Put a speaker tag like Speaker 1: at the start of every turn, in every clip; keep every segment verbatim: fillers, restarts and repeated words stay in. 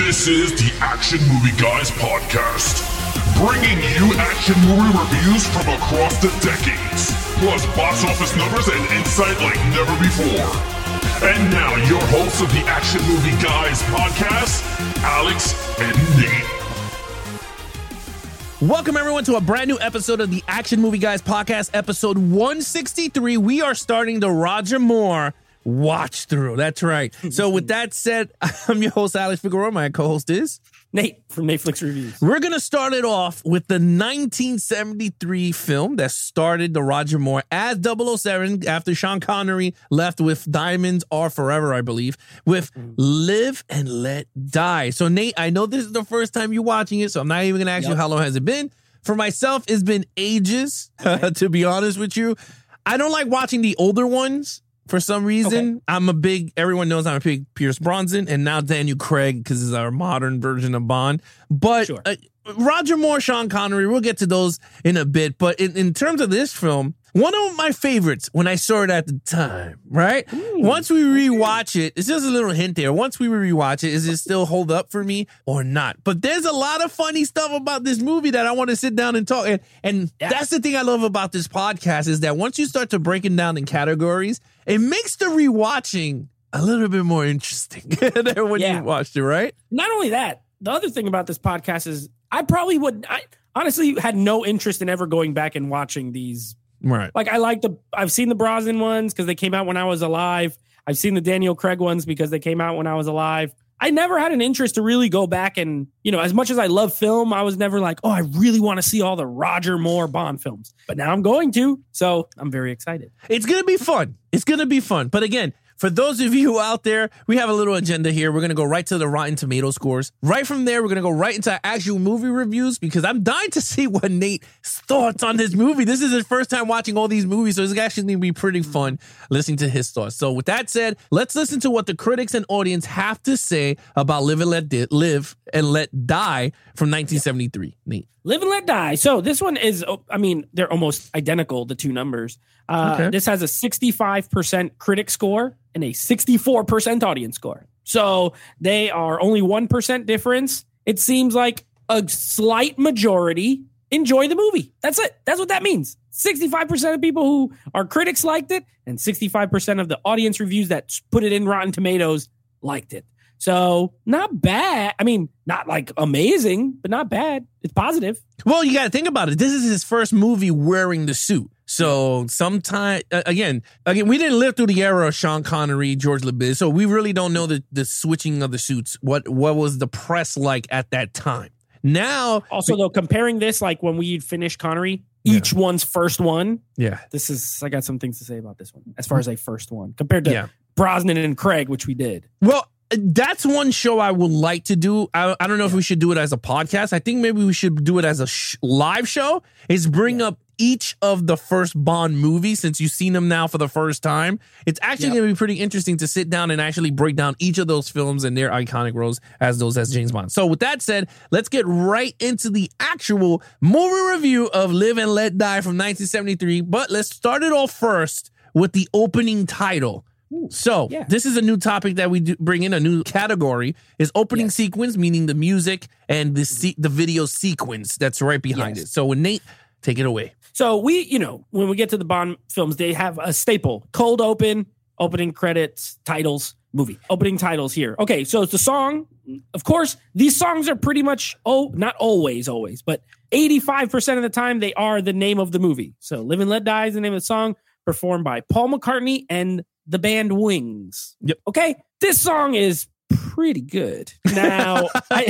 Speaker 1: This is the Action Movie Guys podcast, bringing you action movie reviews from across the decades, plus box office numbers and insight like never before. And now, your hosts of the Action Movie Guys podcast, Alex and Nate.
Speaker 2: Welcome, everyone, to a brand new episode of the Action Movie Guys podcast, episode one sixty-three. We are starting the Roger Moore watch through. That's right. So with that said, I'm your host, Alex Figueroa. My co-host is
Speaker 3: Nate from Netflix Reviews.
Speaker 2: We're going to start it off with the nineteen seventy-three film that started the Roger Moore as double oh seven after Sean Connery left with Diamonds Are Forever, I believe, with mm. Live and Let Die. So Nate, I know this is the first time you're watching it, so I'm not even going to ask yep. you how long has it been. For myself, it's been ages, okay. to be honest with you. I don't like watching the older ones. For some reason, okay. I'm a big, everyone knows I'm a big Pierce Brosnan, and now Daniel Craig, because it's our modern version of Bond. But sure. uh, Roger Moore, Sean Connery, we'll get to those in a bit. But in, in terms of this film, one of my favorites when I saw it at the time, right? Ooh, Once we rewatch it, it's just a little hint there. Once we rewatch it, is it still hold up for me or not? But there's a lot of funny stuff about this movie that I want to sit down and talk. And, and yeah. that's the thing I love about this podcast is that once you start to break it down in categories, it makes the rewatching a little bit more interesting than when yeah. you watched it, right?
Speaker 3: Not only that, the other thing about this podcast is I probably would, I honestly had no interest in ever going back and watching these.
Speaker 2: Right.
Speaker 3: Like I like the, I've seen the Brosnan ones because they came out when I was alive. I've seen the Daniel Craig ones because they came out when I was alive. I never had an interest to really go back and, you know, as much as I love film, I was never like, oh, I really want to see all the Roger Moore Bond films. But now I'm going to, so I'm very excited.
Speaker 2: It's going to be fun. It's going to be fun. But again, for those of you out there, we have a little agenda here. We're going to go right to the Rotten Tomato scores. Right from there, we're going to go right into actual movie reviews because I'm dying to see what Nate's thoughts on this movie. This is his first time watching all these movies, so it's actually going to be pretty fun listening to his thoughts. So with that said, let's listen to what the critics and audience have to say about Live and Let, Di- Live and Let Die from nineteen seventy-three. Nate.
Speaker 3: Live and Let Die. So this one is, I mean, they're almost identical, the two numbers. Uh, okay. This has a sixty-five percent critic score and a sixty-four percent audience score. So they are only one percent difference. It seems like a slight majority enjoy the movie. That's it. That's what that means. sixty-five percent of people who are critics liked it, and sixty-five percent of the audience reviews that put it in Rotten Tomatoes liked it. So not bad. I mean, not like amazing, but not bad. It's positive.
Speaker 2: Well, you got to think about it. This is his first movie wearing the suit. So sometime, uh, again, again, we didn't live through the era of Sean Connery, George LeBiz, so we really don't know the, the switching of the suits. What what was the press like at that time? Now,
Speaker 3: also though, comparing this like when we finished Connery, yeah. each one's first one.
Speaker 2: Yeah,
Speaker 3: this is. I got some things to say about this one as far as a first one compared to
Speaker 2: yeah.
Speaker 3: Brosnan and Craig, which we did.
Speaker 2: Well. That's one show I would like to do. I, I don't know if we should do it as a podcast. I think maybe we should do it as a sh- live show. Is bring yeah. up each of the first Bond movies since you've seen them now for the first time. It's actually yep. going to be pretty interesting to sit down and actually break down each of those films and their iconic roles as those as James Bond. So with that said, let's get right into the actual movie review of Live and Let Die from nineteen seventy-three. But let's start it off first with the opening title. So yeah. this is a new topic that we do bring in, a new category is opening yes. sequence, meaning the music and the se- the video sequence that's right behind yes. it. So Nate, take it away.
Speaker 3: So we, you know, when we get to the Bond films, they have a staple, cold open, opening credits, titles, movie, opening titles here. Okay, so it's the song. Of course, these songs are pretty much, oh, not always, always, but eighty-five percent of the time they are the name of the movie. So Live and Let Die is the name of the song, performed by Paul McCartney and the band Wings.
Speaker 2: Yep.
Speaker 3: Okay. This song is pretty good. Now,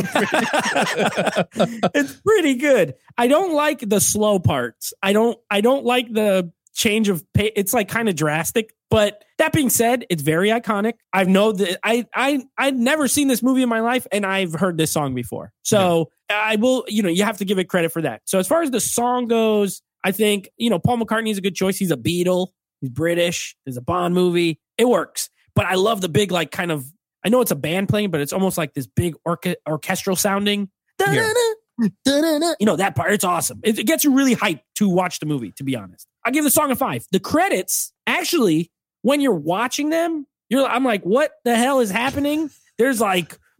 Speaker 3: I, it's pretty good. I don't like the slow parts. I don't, I don't like the change of pace. It's like kind of drastic, but that being said, it's very iconic. I know that I, I, I've never seen this movie in my life and I've heard this song before. So yeah. I will, you know, you have to give it credit for that. So as far as the song goes, I think, you know, Paul McCartney is a good choice. He's a Beatle. He's British. There's a Bond movie. It works. But I love the big, like, kind of, I know it's a band playing, but it's almost like this big orca- orchestral sounding. Yeah. You know, that part, it's awesome. It, it gets you really hyped to watch the movie, to be honest. I give the song a five. The credits, actually, when you're watching them, you're, I'm like, what the hell is happening? There's like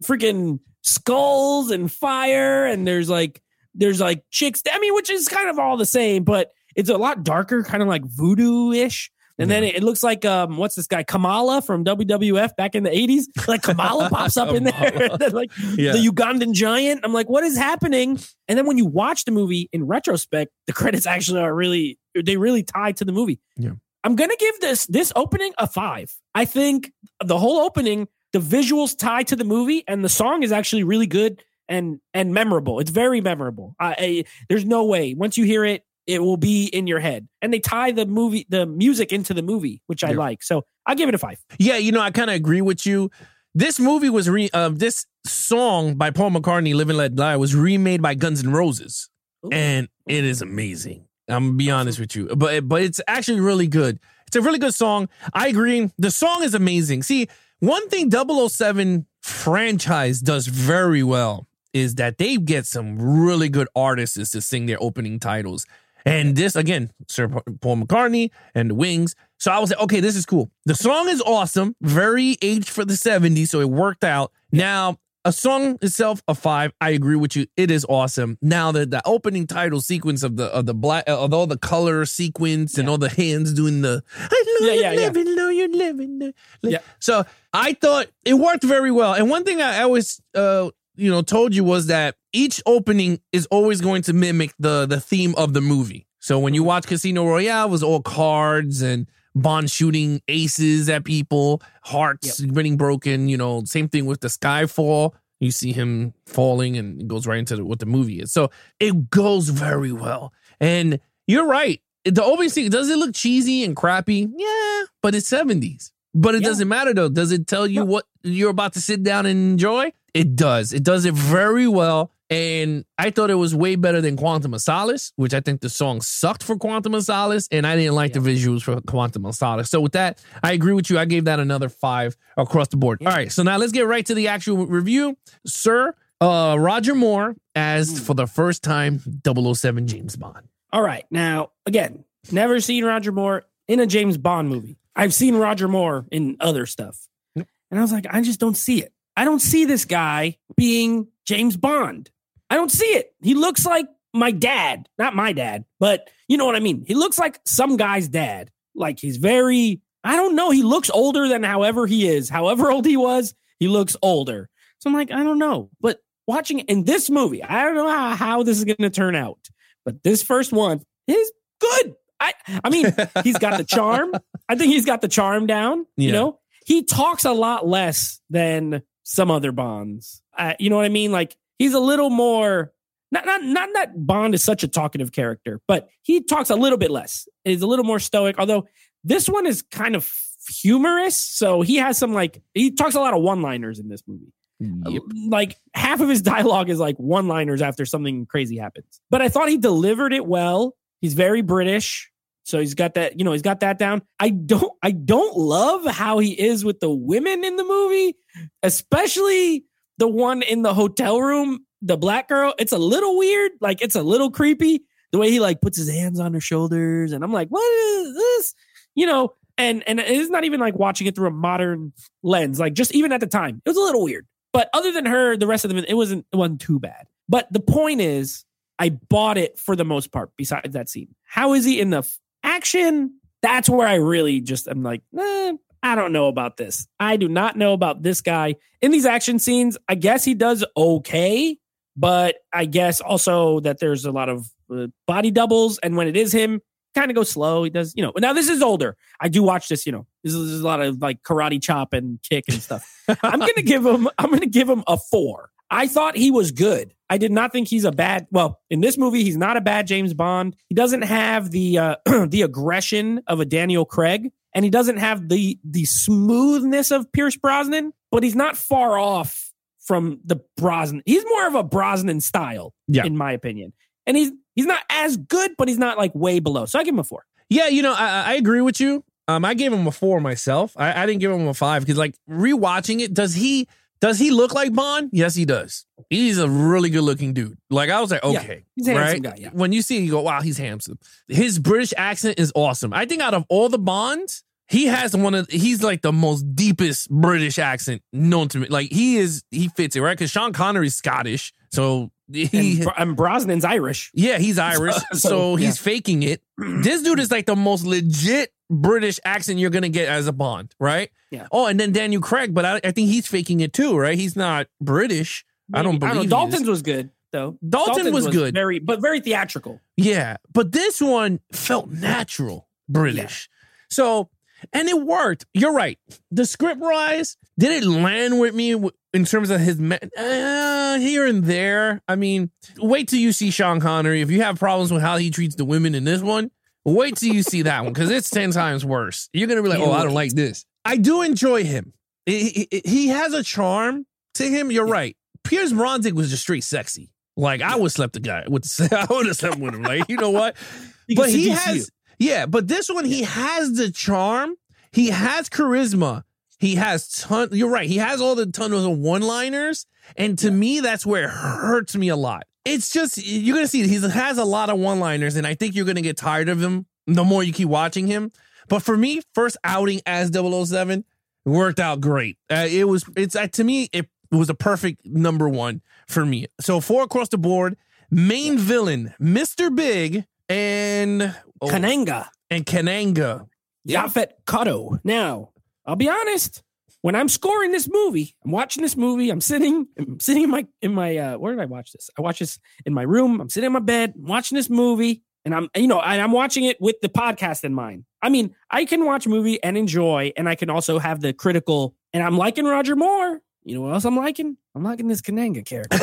Speaker 3: freaking skulls and fire, and there's like there's like chicks. I mean, which is kind of all the same, but it's a lot darker, kind of like voodoo-ish. And yeah. then it, it looks like um, what's this guy Kamala from W W F back in the eighties? Like Kamala pops up in there, like yeah. the Ugandan giant. I'm like, what is happening? And then when you watch the movie in retrospect, the credits actually are really they really tie to the movie.
Speaker 2: Yeah.
Speaker 3: I'm gonna give this this opening a five. I think the whole opening, the visuals tie to the movie, and the song is actually really good and and memorable. It's very memorable. I, I, there's no way once you hear it, it will be in your head. And they tie the movie, the music into the movie, which I yeah. like. So I'll give it a five.
Speaker 2: Yeah, you know, I kind of agree with you. This movie was re uh, this song by Paul McCartney, Live and Let Die, was remade by Guns N' Roses. Ooh. And it is amazing. I'm gonna be honest with you. But but it's actually really good. It's a really good song. I agree. The song is amazing. See, one thing double oh seven franchise does very well is that they get some really good artists to sing their opening titles. And this, again, Sir Paul McCartney and the Wings. So I was like, okay, this is cool. The song is awesome. Very aged for the seventies, so it worked out. Now, a song itself, a five. I agree with you. It is awesome. Now, the, the opening title sequence of the of the black, of all the color sequence and yeah. all the hands doing the, I know yeah, you're yeah, living, yeah. know you're living. Yeah. So I thought it worked very well. And one thing I always, uh, you know, told you was that each opening is always going to mimic the the theme of the movie. So when you watch Casino Royale, it was all cards and Bond shooting aces at people, hearts yep. getting broken. You know, same thing with the Skyfall. You see him falling and it goes right into the, what the movie is. So it goes very well. And you're right. The opening scene, does it look cheesy and crappy? Yeah, but it's seventies. But it yeah. doesn't matter, though. Does it tell you no. what you're about to sit down and enjoy? It does. It does it very well. And I thought it was way better than Quantum of Solace, which I think the song sucked for Quantum of Solace. And I didn't like yeah. the visuals for Quantum of Solace. So with that, I agree with you. I gave that another five across the board. Yeah. All right. So now let's get right to the actual review. Sir, uh, Roger Moore as, mm. for the first time, double oh seven James Bond.
Speaker 3: All right. Now, again, never seen Roger Moore in a James Bond movie. I've seen Roger Moore in other stuff. Yep. And I was like, I just don't see it. I don't see this guy being James Bond. I don't see it. He looks like my dad. Not my dad, but you know what I mean? He looks like some guy's dad. Like he's very, I don't know. He looks older than however he is. However old he was, he looks older. So I'm like, I don't know. But watching it in this movie, I don't know how, how this is going to turn out. But this first one is good. I, I mean, he's got the charm. I think he's got the charm down. Yeah. You know, he talks a lot less than some other Bonds. Uh, you know what I mean? Like he's a little more, not, not, not that Bond is such a talkative character, but he talks a little bit less. He's a little more stoic, although this one is kind of humorous. So he has some like, he talks a lot of one-liners in this movie. Yep. Like half of his dialogue is like one-liners after something crazy happens. But I thought he delivered it well. He's very British. So he's got that, you know, he's got that down. I don't, I don't love how he is with the women in the movie, especially the one in the hotel room, the black girl. It's a little weird. Like it's a little creepy the way he like puts his hands on her shoulders. And I'm like, what is this? You know, and, and it's not even like watching it through a modern lens. Like just even at the time, it was a little weird. But other than her, the rest of them, it wasn't, it wasn't too bad. But the point is, I bought it for the most part besides that scene. How is he in the f- action? That's where I really just am like, eh, I don't know about this. I do not know about this guy. In these action scenes, I guess he does okay, but I guess also that there's a lot of uh, body doubles. And when it is him, kind of goes slow. He does, you know, now this is older. I do watch this, you know, this is, this is a lot of like karate chop and kick and stuff. I'm going to give him, I'm going to give him a four. I thought he was good. I did not think he's a bad, well, in this movie, he's not a bad James Bond. He doesn't have the uh, the aggression of a Daniel Craig, and he doesn't have the the smoothness of Pierce Brosnan, but he's not far off from the Brosnan. He's more of a Brosnan style, yeah. in my opinion. And he's he's not as good, but he's not like way below. So I give him a four.
Speaker 2: Yeah, you know, I, I agree with you. Um, I gave him a four myself. I, I didn't give him a five because like rewatching it, does he... Does he look like Bond? Yes, he does. He's a really good looking dude. Like I was like, okay,
Speaker 3: yeah, he's a handsome
Speaker 2: right?
Speaker 3: guy, yeah.
Speaker 2: When you see him, you go, wow, he's handsome. His British accent is awesome. I think out of all the Bonds, he has one of he's like the most deepest British accent known to me. Like he is, he fits it right because Sean Connery's Scottish, so he
Speaker 3: and, and Brosnan's Irish.
Speaker 2: Yeah, he's Irish, so, so, so he's yeah. faking it. This dude is like the most legit British accent you're gonna get as a Bond, right?
Speaker 3: Yeah.
Speaker 2: Oh, and then Daniel Craig, but I, I think he's faking it too, right? He's not British. Maybe. I don't believe. I don't know.
Speaker 3: Dalton's was good though.
Speaker 2: Dalton
Speaker 3: Dalton's
Speaker 2: was, was good,
Speaker 3: very but very theatrical.
Speaker 2: Yeah, but this one felt natural British. Yeah. So. And it worked. You're right. The script wise, did it land with me in terms of his me- uh, here and there? I mean, wait till you see Sean Connery. If you have problems with how he treats the women in this one, wait till you see that one because it's ten times worse. You're going to be like, oh, I don't like this. I do enjoy him. He, he, he has a charm to him. You're yeah. right. Pierce Brosnan was just straight sexy. Like, I would slept the guy. With the, I would have slept with him. Like, you know what? But he has... Yeah, but this one, he has the charm. He has charisma. He has ton. You're right. He has all the tons of one-liners. And to yeah. me, that's where it hurts me a lot. It's just, you're going to see, he has a lot of one-liners, and I think you're going to get tired of him the more you keep watching him. But for me, first outing as double oh seven worked out great. Uh, it was, it's uh, to me, it was a perfect number one for me. So four across the board. Main villain, Mister Big, and...
Speaker 3: Oh, Kananga.
Speaker 2: And Kananga.
Speaker 3: Yaphet Kotto. Now, I'll be honest. When I'm scoring this movie, I'm watching this movie. I'm sitting, I'm sitting in my, in my. Uh, where did I watch this? I watch this in my room. I'm sitting in my bed, I'm watching this movie, and I'm, you know, and I'm watching it with the podcast in mind. I mean, I can watch a movie and enjoy, and I can also have the critical. And I'm liking Roger Moore. You know what else I'm liking? I'm liking this Kananga character.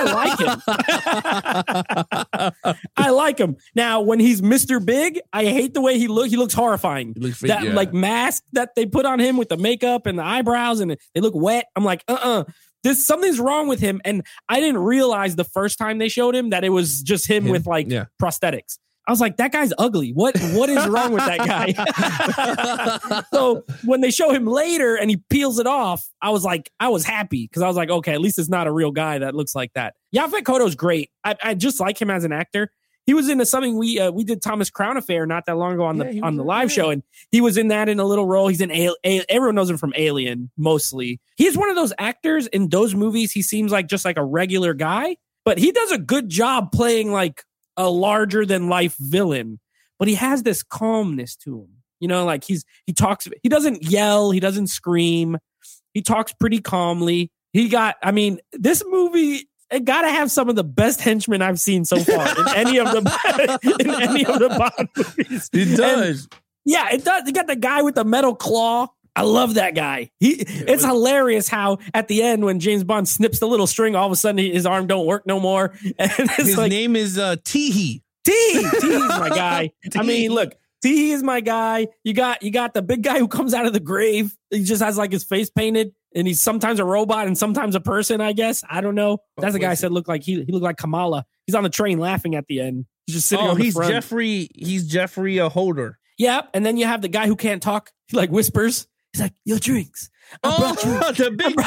Speaker 3: I like him. I like him. Now, when he's Mister Big, I hate the way he looks. He looks horrifying. He looks fake, that yeah. like mask that they put on him with the makeup and the eyebrows, and they look wet. I'm like, uh-uh. This something's wrong with him. And I didn't realize the first time they showed him that it was just him, him? with like yeah. prosthetics. I was like, that guy's ugly. What what is wrong with that guy? So when they show him later and he peels it off, I was like, I was happy because I was like, okay, at least it's not a real guy that looks like that. Yaphet Kotto's great. I, I just like him as an actor. He was into something we uh, we did Thomas Crown Affair not that long ago on the yeah, on the live show, and he was in that in a little role. He's in a- a- everyone knows him from Alien mostly. He's one of those actors in those movies. He seems like just like a regular guy, but he does a good job playing like a larger than life villain, but he has this calmness to him. You know, like he's, he talks, he doesn't yell. He doesn't scream. He talks pretty calmly. He got, I mean, this movie, it got to have some of the best henchmen I've seen so far in any of the, in any of the Bond movies.
Speaker 2: It does.
Speaker 3: And yeah, it does. You got the guy with the metal claw. I love that guy. He, it's hilarious how at the end when James Bond snips the little string, all of a sudden his arm don't work no more. And it's
Speaker 2: his
Speaker 3: like,
Speaker 2: name is uh, Teehee.
Speaker 3: Teehee. Teehee's my guy. I mean, look, Teehee is my guy. You got you got the big guy who comes out of the grave. He just has like his face painted, and he's sometimes a robot and sometimes a person. I guess I don't know. That's the guy I said looked like he he looked like Kamala. He's on the train laughing at the end. He's just sitting. Oh, on the
Speaker 2: he's
Speaker 3: front.
Speaker 2: Jeffrey. He's Jeffrey uh, Holder.
Speaker 3: Yeah, and then you have the guy who can't talk. He like whispers. He's like, your drinks. I brought you.
Speaker 2: Oh, the big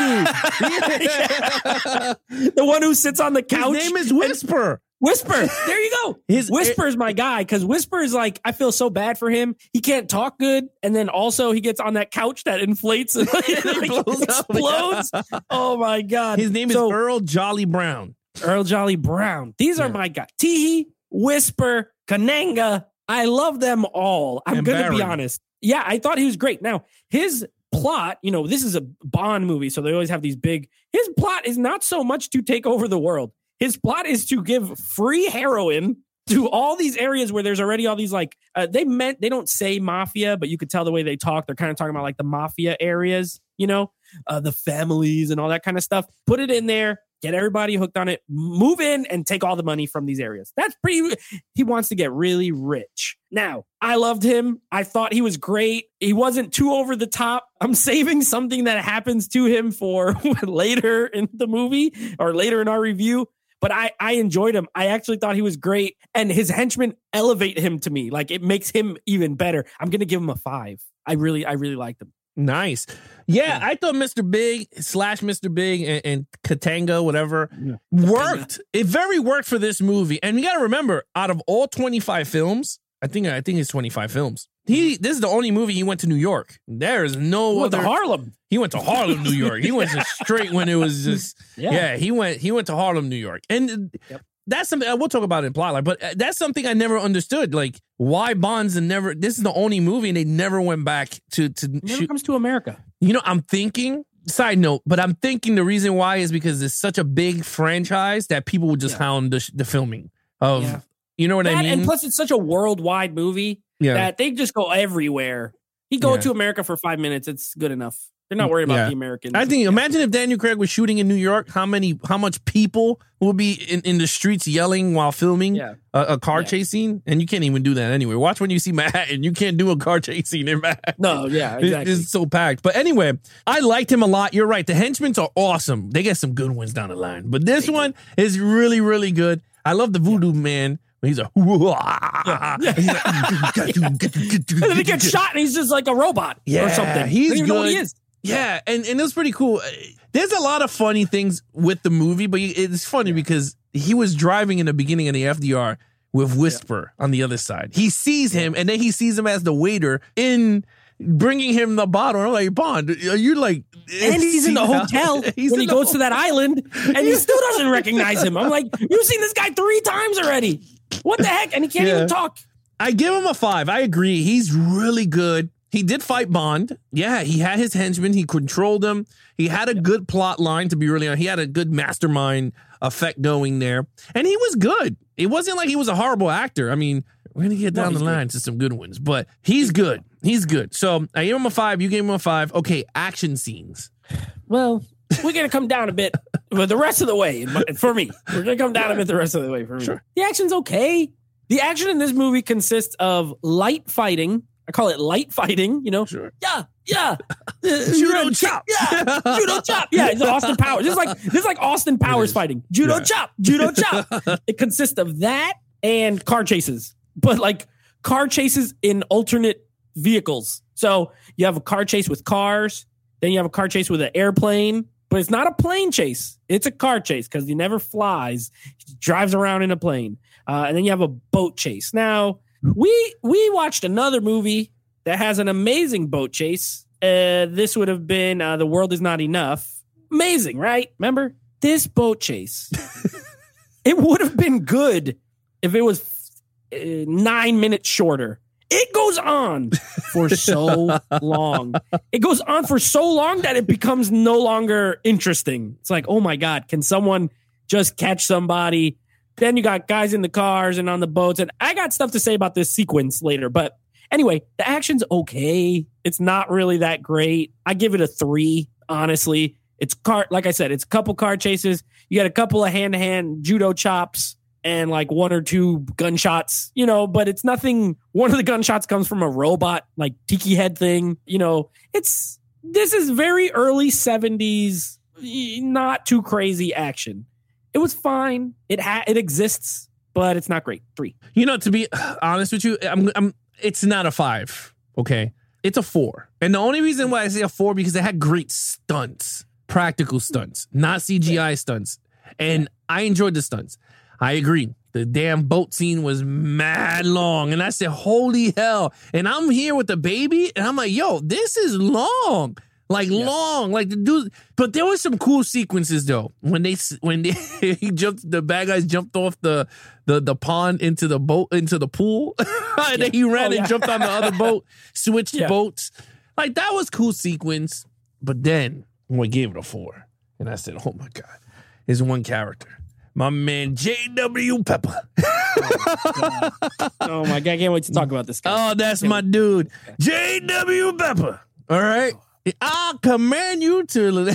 Speaker 3: dude. The one who sits on the couch.
Speaker 2: His name is Whisper.
Speaker 3: Whisper. There you go. His Whisper's my guy because Whisper is like, I feel so bad for him. He can't talk good. And then also he gets on that couch that inflates and like, explodes. Oh my God.
Speaker 2: His name so, is Earl Jolly Brown.
Speaker 3: Earl Jolly Brown. These are yeah. my guys. Teehee, Whisper, Kananga. I love them all. I'm going to be honest. Yeah, I thought he was great. Now, his plot, you know, this is a Bond movie, so they always have these big... His plot is not so much to take over the world. His plot is to give free heroin to all these areas where there's already all these, like... Uh, they meant... They don't say mafia, but you could tell the way they talk. They're kind of talking about, like, the mafia areas, you know? Uh, the families and all that kind of stuff. Put it in there. Get everybody hooked on it. Move in and take all the money from these areas. That's pretty... He wants to get really rich. Now, I loved him. I thought he was great. He wasn't too over the top. I'm saving something that happens to him for later in the movie or later in our review. But I, I enjoyed him. I actually thought he was great. And his henchmen elevate him to me. Like, it makes him even better. I'm going to give him a five. I really, I really liked him.
Speaker 2: Nice. Yeah, yeah, I thought Mister Big slash Mister Big and, and Katanga, whatever, yeah. worked. It very worked for this movie. And you got to remember, out of all twenty-five films, I think I think it's twenty-five films. He this is the only movie he went to New York. There is no
Speaker 3: He went
Speaker 2: other
Speaker 3: to Harlem.
Speaker 2: He went to Harlem, New York. He went to straight when it was just yeah. yeah. He went he went to Harlem, New York, and yep. that's something we'll talk about in Plotline. But that's something I never understood. Like why Bonds and never. This is the only movie, and they never went back to to.
Speaker 3: It never shoot. comes to America.
Speaker 2: You know, I'm thinking. Side note, but I'm thinking the reason why is because it's such a big franchise that people would just yeah. hound the, the filming of. Yeah. You know what that, I mean?
Speaker 3: And plus, it's such a worldwide movie yeah. that they just go everywhere. He go yeah. to America for five minutes. It's good enough. They're not worried about yeah. the Americans.
Speaker 2: I think. Imagine if Daniel Craig was shooting in New York. How many? How much people will be in, in the streets yelling while filming yeah. a, a car yeah. chase scene? And you can't even do that anyway. Watch when you see Manhattan. You can't do a car chase scene in Manhattan.
Speaker 3: No, yeah, exactly.
Speaker 2: It's so packed. But anyway, I liked him a lot. You're right. The Henchmen are awesome. They get some good ones down the line. But this they one do. is really, really good. I love the Voodoo yeah. Man. He's a yeah. yeah. He's like,
Speaker 3: and then he gets shot and he's just like a robot
Speaker 2: yeah,
Speaker 3: or something.
Speaker 2: He's
Speaker 3: I don't even
Speaker 2: good.
Speaker 3: know what he is.
Speaker 2: Yeah, and, and it was pretty cool. There's a lot of funny things with the movie, but it's funny yeah. because he was driving in the beginning of the F D R with Whisper yeah. on the other side. He sees him, and then he sees him as the waiter in bringing him the bottle. I'm like, Bond, are you like...
Speaker 3: And he's in the hotel when he goes hotel. to that island, and he still doesn't recognize him. I'm like, you've seen this guy three times already. What the heck? And he can't yeah. even talk.
Speaker 2: I give him a five. I agree. He's really good. He did fight Bond. Yeah, he had his henchmen. He controlled them. He had a good plot line, to be really honest. He had a good mastermind effect going there. And he was good. It wasn't like he was a horrible actor. I mean, we're going to get down no, the line good. to some good ones. But he's good. He's good. So I gave him a five. You gave him a five. Okay, action scenes.
Speaker 3: Well, we're going to come down a bit but the rest of the way. For me, we're going to come down a bit the rest of the way for me. Sure. The action's okay. The action in this movie consists of light fighting. I call it light fighting, you know?
Speaker 2: Sure.
Speaker 3: Yeah, yeah.
Speaker 2: Judo chop.
Speaker 3: Yeah, judo chop. Yeah, it's Austin Powers. This is like, this is like Austin Powers fighting. Judo yeah. chop, judo chop. It consists of that and car chases. But like car chases in alternate vehicles. So you have a car chase with cars. Then you have a car chase with an airplane. But it's not a plane chase. It's a car chase because he never flies. He drives around in a plane. Uh, and then you have a boat chase. Now... We we watched another movie that has an amazing boat chase. Uh, this would have been uh, The World Is Not Enough. Amazing, right? Remember? This boat chase. It would have been good if it was uh, nine minutes shorter. It goes on for so long. It goes on for so long that it becomes no longer interesting. It's like, oh my God, can someone just catch somebody? Then you got guys in the cars and on the boats. And I got stuff to say about this sequence later. But anyway, the action's okay. It's not really that great. I give it a three, honestly. It's car, like I said, it's a couple car chases. You got a couple of hand-to-hand judo chops and like one or two gunshots, you know, but it's nothing. One of the gunshots comes from a robot, like tiki head thing. You know, it's, this is very early seventies, not too crazy action. It was fine. It ha- it exists, but it's not great. Three.
Speaker 2: You know, to be honest with you, I'm, I'm. It's not a five. Okay, it's a four. And the only reason why I say a four because it had great stunts, practical stunts, not C G I stunts, and I enjoyed the stunts. I agree. The damn boat scene was mad long, and I said, "Holy hell!" And I'm here with the baby, and I'm like, "Yo, this is long." Like yeah. long, like the dude, but there was some cool sequences though. When they when they he jumped, the bad guys jumped off the the, the pond into the boat into the pool, and yeah. then he ran oh, and yeah. jumped on the other boat, switched yeah. boats. Like that was cool sequence. But then we gave it a four, and I said, "Oh my God, there's one character, my man J W Pepper."
Speaker 3: oh, oh my God, I can't wait to talk about this guy.
Speaker 2: Oh, that's my dude, J W Pepper. All right. I command you to.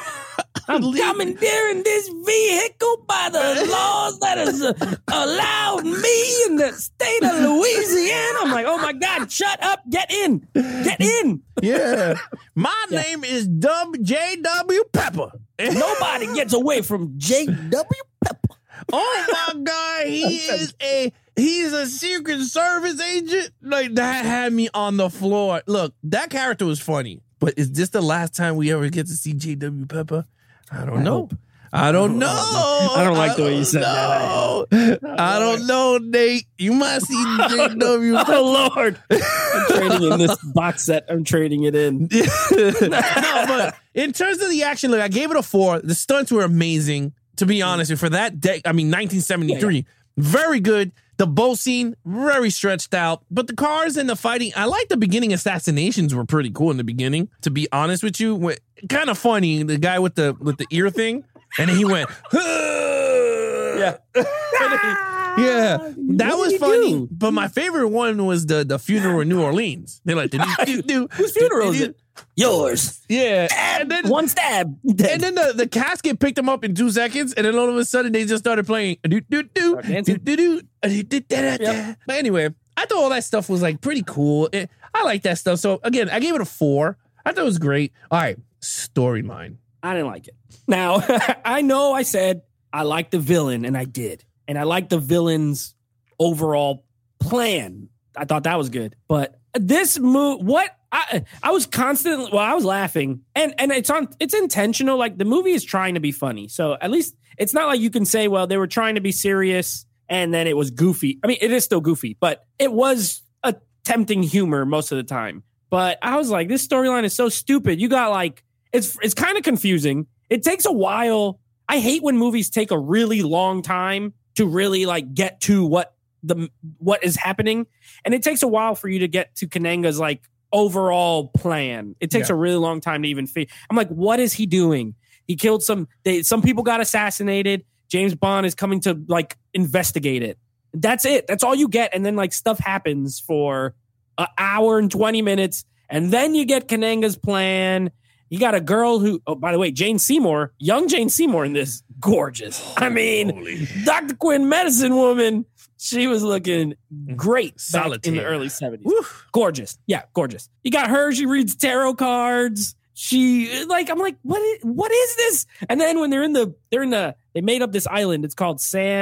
Speaker 3: I'm commandeering this vehicle by the laws that has uh, allowed me in the state of Louisiana. I'm like, oh my God, shut up, get in, get in.
Speaker 2: Yeah, my yeah. name is Dub J W Pepper.
Speaker 3: Nobody gets away from J W Pepper.
Speaker 2: Oh my God, he is a he's a Secret Service agent. Like that had me on the floor. Look, that character was funny. But is this the last time we ever get to see J W Pepper? I don't
Speaker 3: I
Speaker 2: know.
Speaker 3: Hope.
Speaker 2: I don't know.
Speaker 3: I don't like the way you said
Speaker 2: know.
Speaker 3: that.
Speaker 2: I don't know, Nate. You might see J W.
Speaker 3: Oh, Lord. I'm trading in this box set. I'm trading it in.
Speaker 2: No, but in terms of the action, look, I gave it a four. The stunts were amazing, to be honest. And for that day, I mean, nineteen seventy-three, yeah, yeah. Very good. The boat scene, very stretched out. But the cars and the fighting, I like the beginning assassinations were pretty cool in the beginning, to be honest with you. Kind of funny, the guy with the with the ear thing. And then he went, yeah. Yeah, that was funny. Do? But my favorite one was the, the funeral in New Orleans. They're like,
Speaker 3: whose funeral is it? Yours.
Speaker 2: Yeah.
Speaker 3: And then, one stab.
Speaker 2: And then the, the casket picked them up in two seconds. And then all of a sudden, they just started playing. Do, do, do, do, do, do, do. But anyway, I thought all that stuff was like pretty cool. It, I like that stuff. So again, I gave it a four. I thought it was great. All right, storyline.
Speaker 3: I didn't like it. Now, I know I said I liked the villain, and I did. And I liked the villain's overall plan. I thought that was good. But this move, what I I was constantly, well, I was laughing, and and it's on, it's intentional. Like the movie is trying to be funny, so at least it's not like you can say, well, they were trying to be serious, and then it was goofy. I mean, it is still goofy, but it was attempting humor most of the time. But I was like, this storyline is so stupid. You got like, it's it's kind of confusing. It takes a while. I hate when movies take a really long time to really like get to what the what is happening, and it takes a while for you to get to Kananga's like overall plan. It takes yeah. a really long time to even figure. I'm like, what is he doing? He killed some. They, some people got assassinated. James Bond is coming to like investigate it. That's it. That's all you get, and then like stuff happens for an hour and twenty minutes, and then you get Kananga's plan. You got a girl who, oh, by the way, Jane Seymour, young Jane Seymour in this, gorgeous. I mean, Holy. Doctor Quinn, medicine woman, she was looking great back in the early seventies. Woof. Gorgeous. Yeah, gorgeous. You got her, she reads tarot cards. She, like, I'm like, what is, what is this? And then when they're in the, they're in the, they made up this island. It's called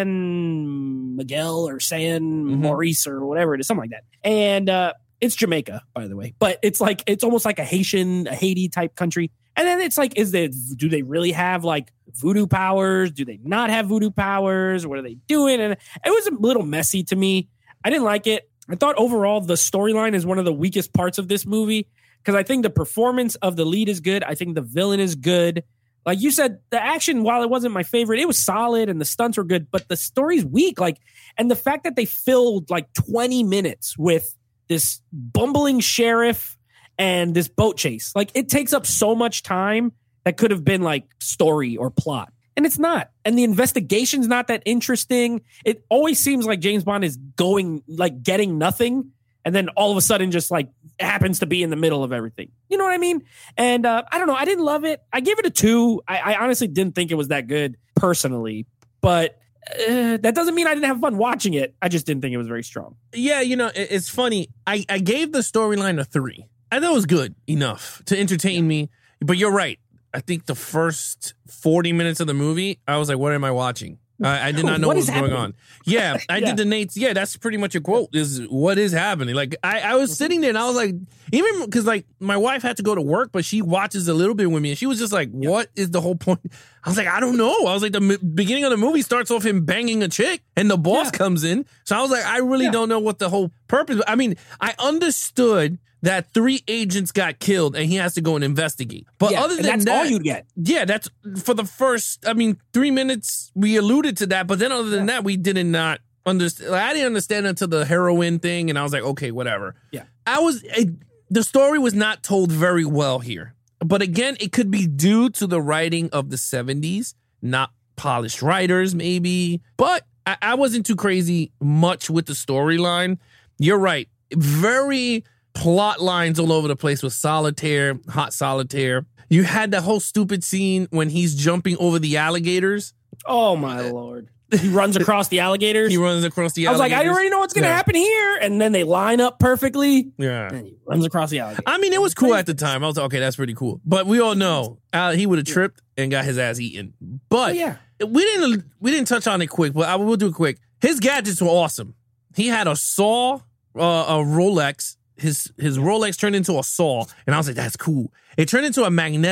Speaker 3: San Miguel or San mm-hmm. Maurice or whatever it is, something like that. And, uh, it's Jamaica, by the way, but it's like, it's almost like a Haitian, a Haiti type country. And then it's like, is they, do they really have like voodoo powers? Do they not have voodoo powers? What are they doing? And it was a little messy to me. I didn't like it. I thought overall the storyline is one of the weakest parts of this movie because I think the performance of the lead is good. I think the villain is good. Like you said, the action, while it wasn't my favorite, it was solid and the stunts were good, but the story's weak. Like, and the fact that they filled like twenty minutes with this bumbling sheriff and this boat chase. Like it takes up so much time that could have been like story or plot. And it's not. And the investigation's not that interesting. It always seems like James Bond is going, like getting nothing. And then all of a sudden just like happens to be in the middle of everything. You know what I mean? And uh, I don't know. I didn't love it. I gave it a two. I, I honestly didn't think it was that good personally, but Uh, that doesn't mean I didn't have fun watching it. I just didn't think it was very strong.
Speaker 2: Yeah, you know, it, it's funny. I, I gave the storyline a three. I thought it was good enough to entertain yeah. me. But you're right. I think the first forty minutes of the movie, I was like, what am I watching? I, I did not know what, what was happening? going on. Yeah, I yeah. did the Nate's. Yeah, that's pretty much a quote is what is happening. Like I, I was sitting there and I was like, even because like my wife had to go to work, but she watches a little bit with me and she was just like, yeah. what is the whole point? I was like, I don't know. I was like, the m- beginning of the movie starts off him banging a chick and the boss yeah. comes in. So I was like, I really yeah. don't know what the whole purpose. I mean, I understood that three agents got killed and he has to go and investigate. But yeah, other than
Speaker 3: that's
Speaker 2: that,
Speaker 3: all you get.
Speaker 2: Yeah, that's for the first, I mean, three minutes we alluded to that. But then other than yeah. that, we did not understand. Like, I didn't understand until the heroin thing. And I was like, okay, whatever.
Speaker 3: Yeah.
Speaker 2: I was, it, the story was not told very well here. But again, it could be due to the writing of the seventies, not polished writers maybe. But I, I wasn't too crazy much with the storyline. You're right. Very plot lines all over the place with Solitaire, Hot Solitaire. You had the whole stupid scene when he's jumping over the alligators.
Speaker 3: Oh, my Lord. He runs across the alligators.
Speaker 2: He runs across the
Speaker 3: alligators. I was
Speaker 2: alligators.
Speaker 3: like, I already know what's going to yeah. happen here. And then they line up perfectly.
Speaker 2: Yeah.
Speaker 3: And he runs across the alligators.
Speaker 2: I mean, it was cool at the time. I was like, okay, that's pretty cool. But we all know uh, he would have tripped and got his ass eaten. But
Speaker 3: oh, yeah.
Speaker 2: we didn't we didn't touch on it quick, but I will do it quick. His gadgets were awesome. He had a saw, uh, a Rolex. His his Rolex turned into a saw, and I was like, that's cool. It turned into a magnetic.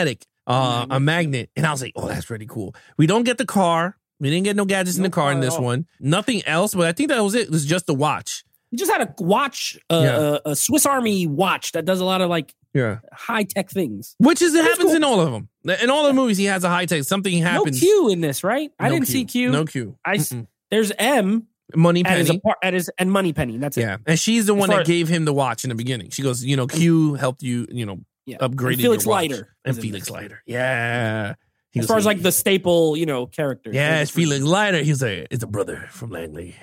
Speaker 2: uh, a magnet. And I was like, oh, that's pretty cool. We don't get the car. We didn't get no gadgets no in the car, car in this one. Nothing else, but I think that was it. It was just the watch.
Speaker 3: You just had a watch, uh, yeah. a, a Swiss Army watch that does a lot of like
Speaker 2: yeah.
Speaker 3: high tech things.
Speaker 2: Which is it happens cool. in all of them. In all the movies, he has a high tech. Something happens.
Speaker 3: No Q in this, right?
Speaker 2: No
Speaker 3: I didn't
Speaker 2: Q.
Speaker 3: see Q.
Speaker 2: No Q.
Speaker 3: I Mm-mm. There's M.
Speaker 2: Money Penny.
Speaker 3: At his, apart- at his, and Money Penny. That's it.
Speaker 2: Yeah. And she's the one
Speaker 3: as
Speaker 2: that gave him the watch in the beginning. She goes, you know, Q helped you, you know,
Speaker 3: yeah.
Speaker 2: upgraded
Speaker 3: and Felix
Speaker 2: your watch.
Speaker 3: Leiter.
Speaker 2: And Felix Leiter. Yeah. He
Speaker 3: as far as like the staple, you know, character.
Speaker 2: Yeah, it's Felix Leiter. He's like, it's a brother from Langley.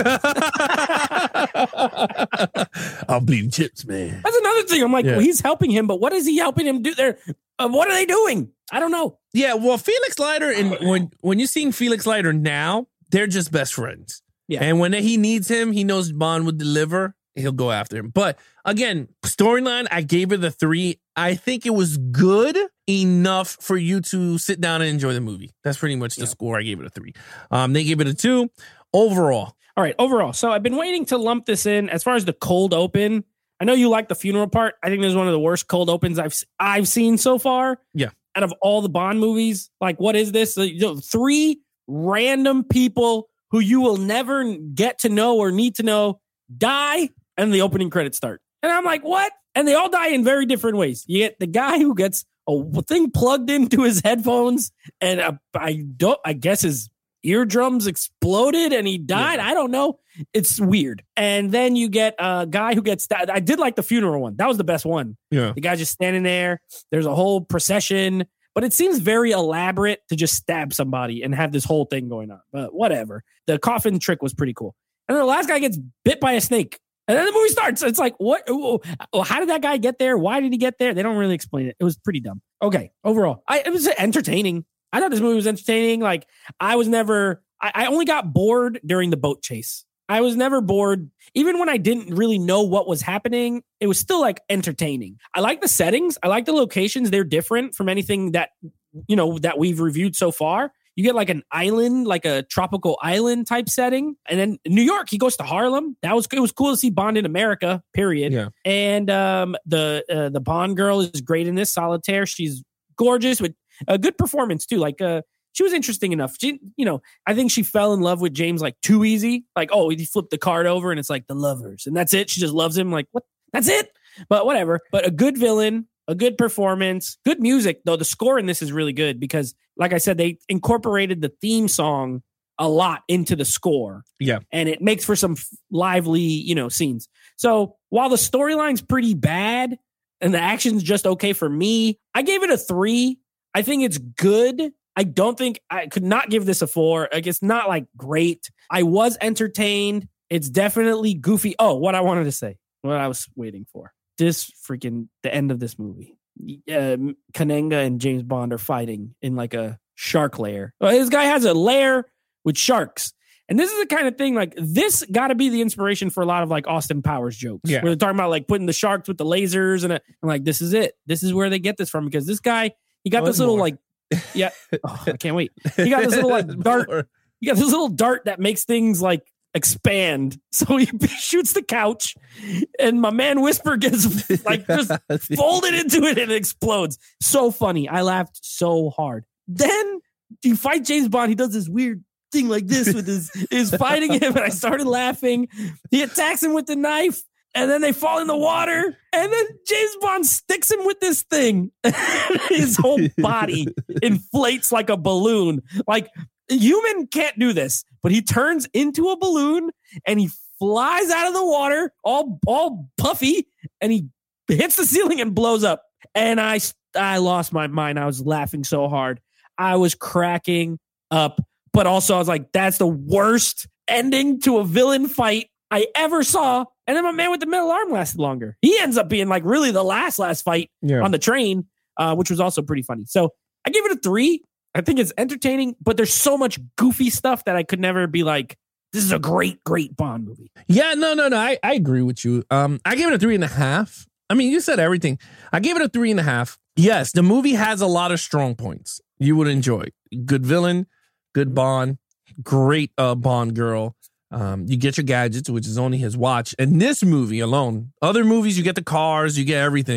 Speaker 2: I'll bleed chips, man.
Speaker 3: That's another thing. I'm like,
Speaker 2: yeah.
Speaker 3: well, he's helping him, but what is he helping him do there? Uh, what are they doing? I don't know.
Speaker 2: Yeah, well, Felix Leiter, and when when you're seeing Felix Leiter now, they're just best friends.
Speaker 3: Yeah.
Speaker 2: And when he needs him, he knows Bond would deliver. He'll go after him. But again, storyline, I gave it a three. I think it was good enough for you to sit down and enjoy the movie. That's pretty much the yeah. score. I gave it a three. Um, they gave it a two. Overall.
Speaker 3: All right, overall. So I've been waiting to lump this in. As far as the cold open, I know you like the funeral part. I think this is one of the worst cold opens I've I've seen so far.
Speaker 2: Yeah.
Speaker 3: Out of all the Bond movies. Like, what is this? You know, three random people who you will never get to know or need to know die, and the opening credits start. And I'm like, what? And they all die in very different ways. You get the guy who gets a thing plugged into his headphones, and a, I don't, I guess his eardrums exploded and he died. Yeah. I don't know. It's weird. And then you get a guy who gets, I did like the funeral one. That was the best one.
Speaker 2: Yeah.
Speaker 3: The guy just standing there. There's a whole procession, but it seems very elaborate to just stab somebody and have this whole thing going on. But whatever. The coffin trick was pretty cool. And then the last guy gets bit by a snake. And then the movie starts. It's like, what? Oh, how did that guy get there? Why did he get there? They don't really explain it. It was pretty dumb. Okay, overall, I, it was entertaining. I thought this movie was entertaining. Like, I was never, I, I only got bored during the boat chase. I was never bored. Even when I didn't really know what was happening, it was still like entertaining. I like the settings. I like the locations. They're different from anything that, you know, that we've reviewed so far. You get like an island, like a tropical island type setting. And then New York, he goes to Harlem. That was, it was cool to see Bond in America, period.
Speaker 2: Yeah.
Speaker 3: And um, the uh, the Bond girl is great in this, Solitaire. She's gorgeous with a good performance too. Like uh, she was interesting enough. She, you know, I think she fell in love with James like too easy. Like, oh, he flipped the card over and it's like the lovers. And that's it. She just loves him. Like, what? That's it? But whatever. But a good villain. A good performance, good music, though. The score in this is really good because, like I said, they incorporated the theme song a lot into the score.
Speaker 2: Yeah.
Speaker 3: And it makes for some lively, you know, scenes. So while the storyline's pretty bad and the action's just okay for me, I gave it a three. I think it's good. I don't think I could not give this a four. Like, it's not like great. I was entertained. It's definitely goofy. Oh, what I wanted to say, what I was waiting for. This freaking, the end of this movie. Uh, Kananga and James Bond are fighting in like a shark lair. Well, this guy has a lair with sharks. And this is the kind of thing, like, this got to be the inspiration for a lot of like Austin Powers jokes.
Speaker 2: Yeah.
Speaker 3: Where they're talking about like putting the sharks with the lasers. And I'm like, this is it. This is where they get this from. Because this guy, he got this little more. like, yeah, oh, I can't wait. He got this little like dart. He got this little dart that makes things like expand. So he shoots the couch and my man Whisper gets like just folded into it and it explodes. So funny. I laughed so hard. Then you fight James Bond. He does this weird thing like this with his is fighting him, and I started laughing. He attacks him with the knife, and then they fall in the water, and then James Bond sticks him with this thing. His whole body inflates like a balloon. Like, a human can't do this, but he turns into a balloon and he flies out of the water all, all puffy, and he hits the ceiling and blows up. And I, I lost my mind. I was laughing so hard. I was cracking up, but also I was like, that's the worst ending to a villain fight I ever saw. And then my man with the metal arm lasted longer. He ends up being like really the last, last fight
Speaker 2: yeah.
Speaker 3: on the train, uh, which was also pretty funny. So I gave it a three. I think it's entertaining, but there's so much goofy stuff that I could never be like, this is a great, great Bond movie.
Speaker 2: Yeah, no, no, no. I, I agree with you. Um, I gave it a three and a half. I mean, you said everything. I gave it a three and a half. Yes, the movie has a lot of strong points you would enjoy. Good villain, good Bond, great uh, Bond girl. Um, you get your gadgets, which is only his watch. And this movie alone, other movies, you get the cars, you get everything.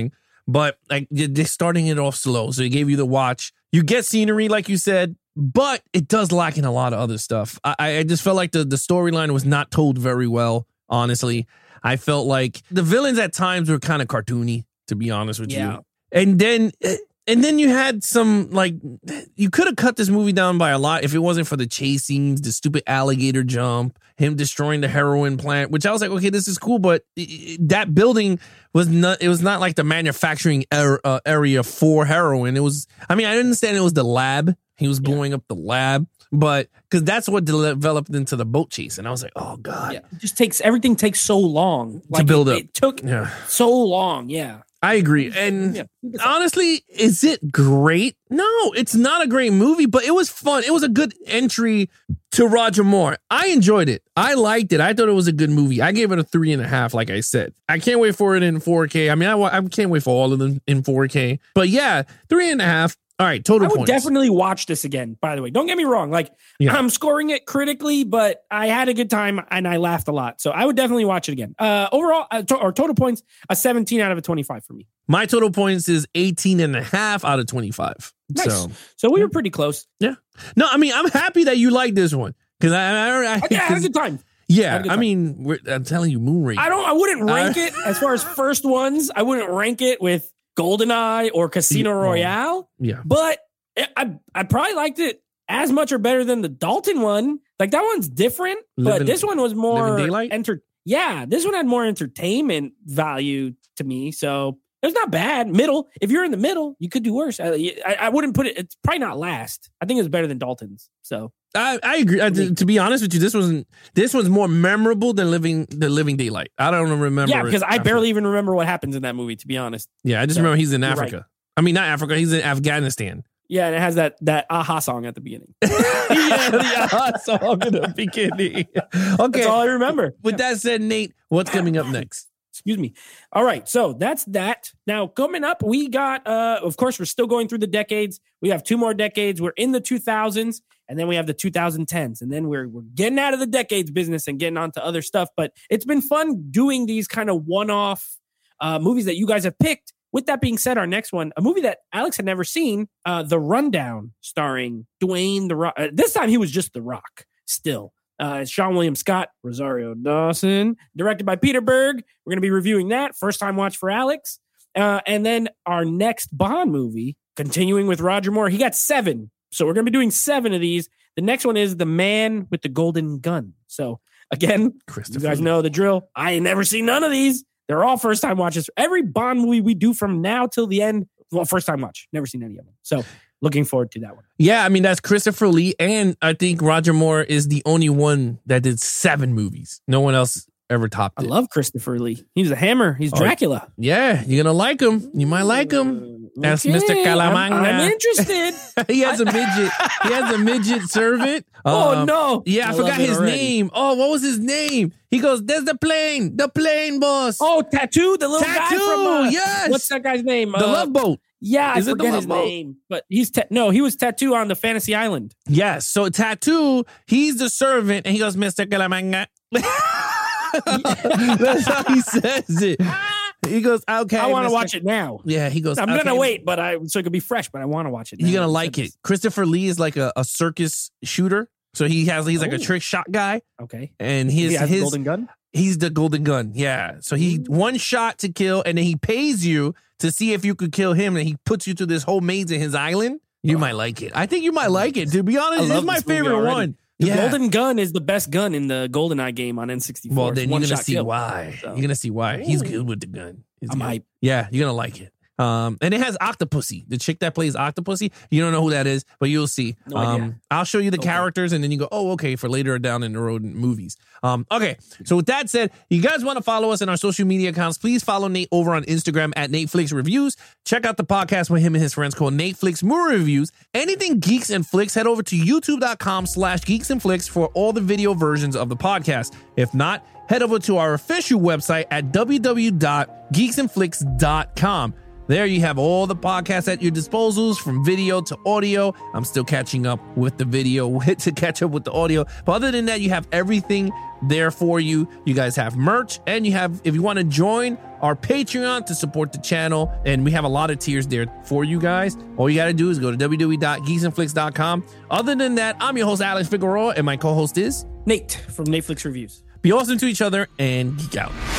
Speaker 2: but like they're starting it off slow. So he gave you the watch. You get scenery, like you said, but it does lack in a lot of other stuff. I, I just felt like the, the storyline was not told very well, honestly. I felt like the villains at times were kind of cartoony, to be honest with
Speaker 3: Yeah.
Speaker 2: you. And then and then you had some, like, you could have cut this movie down by a lot if it wasn't for the chase scenes, the stupid alligator jump, him destroying the heroin plant, which I was like, okay, this is cool, but that building was not, it was not like the manufacturing er, uh, area for heroin. It was, I mean, I understand it was the lab. He was blowing yeah. up the lab, but because that's what developed into the boat chase. And I was like, oh, God.
Speaker 3: Yeah. It just takes, everything takes so long. Like
Speaker 2: to build
Speaker 3: it,
Speaker 2: up.
Speaker 3: It took yeah. so long. Yeah.
Speaker 2: I agree. And yeah. honestly, is it great? No, it's not a great movie, but it was fun. It was a good entry to Roger Moore. I enjoyed it. I liked it. I thought it was a good movie. I gave it a three and a half, like I said. I can't wait for it in four K. I mean, I, I can't wait for all of them in four K. But yeah, three and a half. All right, total
Speaker 3: I would
Speaker 2: points.
Speaker 3: definitely watch this again, by the way. Don't get me wrong. Like, yeah. I'm scoring it critically, but I had a good time and I laughed a lot. So I would definitely watch it again. Uh, overall, uh, to- or total points, a seventeen out of a twenty-five for me.
Speaker 2: My total points is eighteen and a half out of twenty-five.
Speaker 3: Nice.
Speaker 2: So,
Speaker 3: so we were pretty close.
Speaker 2: Yeah. No, I mean, I'm happy that you like this one. Because I, I, I,
Speaker 3: okay, I had a good time.
Speaker 2: Yeah,
Speaker 3: good
Speaker 2: I
Speaker 3: time.
Speaker 2: mean, we're, I'm telling you, Moonraker.
Speaker 3: I don't. I wouldn't rank uh, it as far as first ones. I wouldn't rank it with GoldenEye or Casino Royale.
Speaker 2: Yeah,
Speaker 3: but I I probably liked it as much or better than the Dalton one. Like that one's different,
Speaker 2: living,
Speaker 3: but this one was more
Speaker 2: daylight.
Speaker 3: Enter- yeah, this one had more entertainment value to me. So it was not bad. Middle. If you're in the middle, you could do worse. I, I, I wouldn't put it. It's probably not last. I think it's better than Dalton's. So
Speaker 2: I, I agree. I, to, to be honest with you, this wasn't. This was more memorable than living the Living Daylight. I don't remember.
Speaker 3: Yeah, because I
Speaker 2: after.
Speaker 3: barely even remember what happens in that movie. To be honest.
Speaker 2: Yeah, I just
Speaker 3: so,
Speaker 2: remember he's in Africa.
Speaker 3: Right.
Speaker 2: I mean, not Africa. He's in Afghanistan.
Speaker 3: Yeah, and it has that that aha song at the beginning.
Speaker 2: yeah, the aha song in the beginning. Okay,
Speaker 3: that's all I remember.
Speaker 2: With yeah. that said, Nate, what's coming up next?
Speaker 3: Excuse me. All right, so that's that. Now coming up, we got. Uh, of course, we're still going through the decades. We have two more decades. We're in the two thousands, and then we have the twenty tens, and then we're we're getting out of the decades business and getting on to other stuff. But it's been fun doing these kind of one-off uh, movies that you guys have picked. With that being said, our next one, a movie that Alex had never seen, uh, The Rundown, starring Dwayne The Rock. Uh, this time he was just The Rock, still. Uh, Sean William Scott, Rosario Dawson, directed by Peter Berg. We're going to be reviewing that. First time watch for Alex. Uh, and then our next Bond movie, continuing with Roger Moore. He got seven. So we're going to be doing seven of these. The next one is The Man with the Golden Gun. So again, you guys know the drill. I ain't never seen none of these. They're all first time watches. Every Bond movie we do from now till the end, well, first time watch. Never seen any of them. So looking forward to that one.
Speaker 2: Yeah, I mean, that's Christopher Lee. And I think Roger Moore is the only one that did seven movies. No one else ever topped it.
Speaker 3: I love Christopher Lee. He's a hammer. He's Dracula.
Speaker 2: Oh, yeah, you're going to like him. You might like him. That's okay. Mister Calamanga.
Speaker 3: I'm, I'm interested.
Speaker 2: he has a midget. He has a midget servant.
Speaker 3: Oh,
Speaker 2: um,
Speaker 3: no.
Speaker 2: Yeah, I, I forgot his already. name. Oh, what was his name? He goes, there's the plane. The plane, boss.
Speaker 3: Oh, Tattoo, the little
Speaker 2: Tattoo,
Speaker 3: guy from... Uh,
Speaker 2: yes.
Speaker 3: What's that guy's name?
Speaker 2: The uh, Love Boat.
Speaker 3: Yeah, I
Speaker 2: Is
Speaker 3: forget
Speaker 2: it the
Speaker 3: his
Speaker 2: Love
Speaker 3: name.
Speaker 2: Boat?
Speaker 3: But he's... Ta- no, he was Tattoo on the Fantasy Island.
Speaker 2: Yes, so Tattoo, he's the servant, and he goes, Mister Calamanga. That's how he says it. He goes, okay.
Speaker 3: I want to watch it now.
Speaker 2: Yeah, he goes,
Speaker 3: I'm
Speaker 2: okay.
Speaker 3: going to wait, but I so it could be fresh, but I want to watch it now.
Speaker 2: You're going to like it. Christopher Lee is like a, a circus shooter. So he has, he's like
Speaker 3: oh.
Speaker 2: a trick shot guy.
Speaker 3: Okay.
Speaker 2: And his,
Speaker 3: he has
Speaker 2: his
Speaker 3: golden gun?
Speaker 2: He's the golden gun. Yeah. So he Ooh. one shot to kill, and then he pays you to see if you could kill him, and he puts you to this whole maze in his island. You oh. might like it. I think you might like it. To be honest, this is my favorite one.
Speaker 3: The
Speaker 2: yeah.
Speaker 3: golden gun is the best gun in the GoldenEye game on N sixty-four.
Speaker 2: Well, then you're going to see
Speaker 3: kill.
Speaker 2: why.
Speaker 3: So.
Speaker 2: You're going to see why.
Speaker 3: Ooh.
Speaker 2: He's good with the gun. He's
Speaker 3: I'm
Speaker 2: good.
Speaker 3: hype.
Speaker 2: Yeah, you're going to like it. Um, and it has Octopussy, the chick that plays Octopussy. You don't know who that is, but you'll see.
Speaker 3: No
Speaker 2: um,
Speaker 3: idea.
Speaker 2: I'll show you the
Speaker 3: okay.
Speaker 2: characters, and then you go, oh, okay, for later down in the road movies. Um, okay, so with that said, you guys want to follow us in our social media accounts, please follow Nate over on Instagram at NateFlix Reviews. Check out the podcast with him and his friends called NateFlix Movie Reviews. Anything Geeks and Flicks, head over to youtube.com slash Geeks and Flicks for all the video versions of the podcast. If not, head over to our official website at w w w dot geeks and flicks dot com. There you have all the podcasts at your disposals, from video to audio. I'm still catching up with the video to catch up with the audio. But other than that, you have everything there for you. You guys have merch, and you have, if you want to join our Patreon to support the channel, and we have a lot of tiers there for you guys. All you got to do is go to w w w dot geeks and flicks dot com. Other than that, I'm your host, Alex Figueroa, and my co-host is
Speaker 3: Nate from Netflix Reviews.
Speaker 2: Be awesome to each other and geek out.